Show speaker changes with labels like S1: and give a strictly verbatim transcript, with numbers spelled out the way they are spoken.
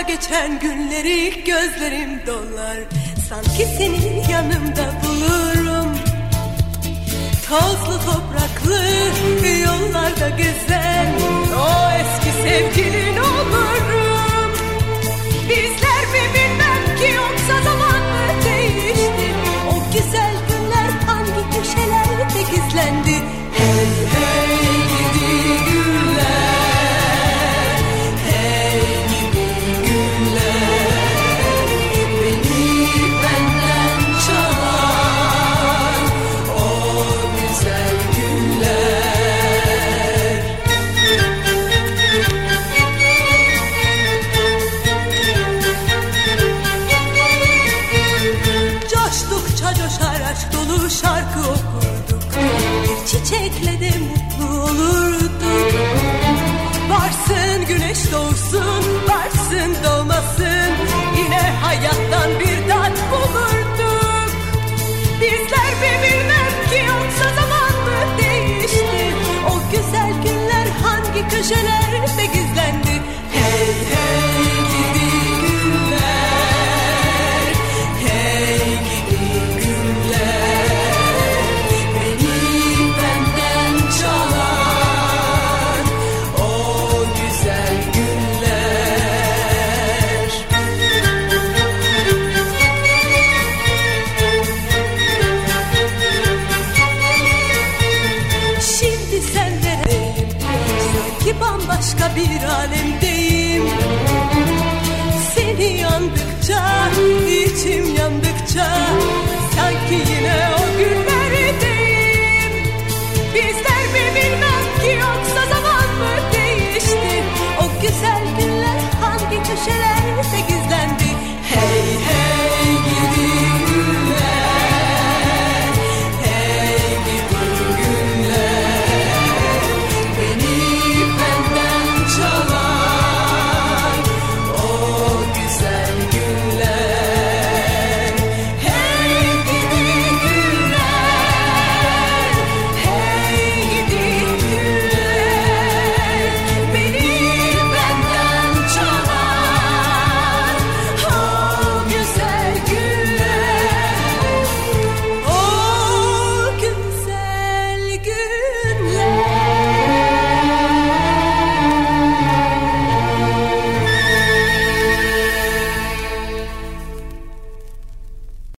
S1: geçen günleri gözlerim dolar. Sanki seni yanımda bulurum. Tozlu topraklı yollarda gezen o eski sevgilin olurum. Bizler mi bilmem ki yoksa zaman mı değişti? O güzel günler hangi köşelerde gizlendi? Hey hey gidi günler, hey gidi günler, beni benden çalan o güzel günler. Coştukça coşar aşk dolu şarkı okurduk. Bir çiçekle de mutlu olurduk. Varsın güneş doğsun, varsın doğmasın, yine hayattan bir tat bulurduk. Bizler mi bilmem ki yoksa zaman mı değişti? O güzel günler hangi köşelerde gizlendi? Hey hey gidi günler, hey gidi günler, beni benden çalan o güzel günler. Şimdi sen neredeyim? Sanki bambaşka bir alem